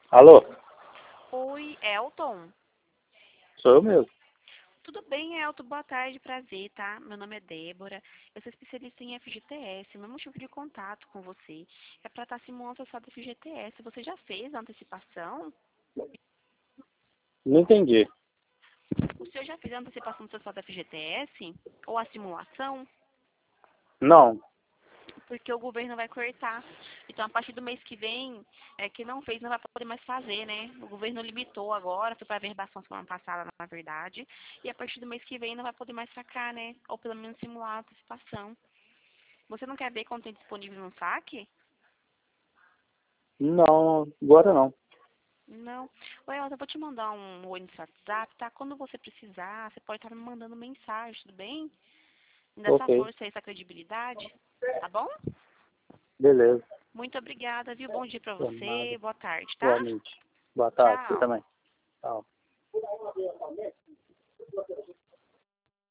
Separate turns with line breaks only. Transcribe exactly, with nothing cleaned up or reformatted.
Alô?
Oi, Elton.
Sou eu mesmo.
Tudo bem, Elton? Boa tarde, prazer, tá? Meu nome é Débora. Eu sou especialista em F G T S. Meu motivo de contato com você é para estar simulando a sua F G T S. Você já fez a antecipação?
Não entendi.
O senhor já fez a antecipação do seu saldo F G T S? Ou a simulação?
Não.
Porque o governo vai cortar. Então, a partir do mês que vem, é, quem não fez não vai poder mais fazer, né? O governo limitou agora, foi para verbação semana passada, na verdade. E a partir do mês que vem não vai poder mais sacar, né? Ou pelo menos simular a antecipação. Você não quer ver quando tem disponível no saque?
Não, agora não.
Não. Oi, Elza, eu vou te mandar um oi no seu WhatsApp, tá? Quando você precisar, você pode estar me mandando mensagem, tudo bem? Me dá essa
Ok.
força e essa credibilidade, tá bom?
Beleza.
Muito obrigada, viu? Bom dia pra
Por nada.
você, boa tarde, tá?
Boa noite. Boa tarde. Você
Tchau.
também. Tchau.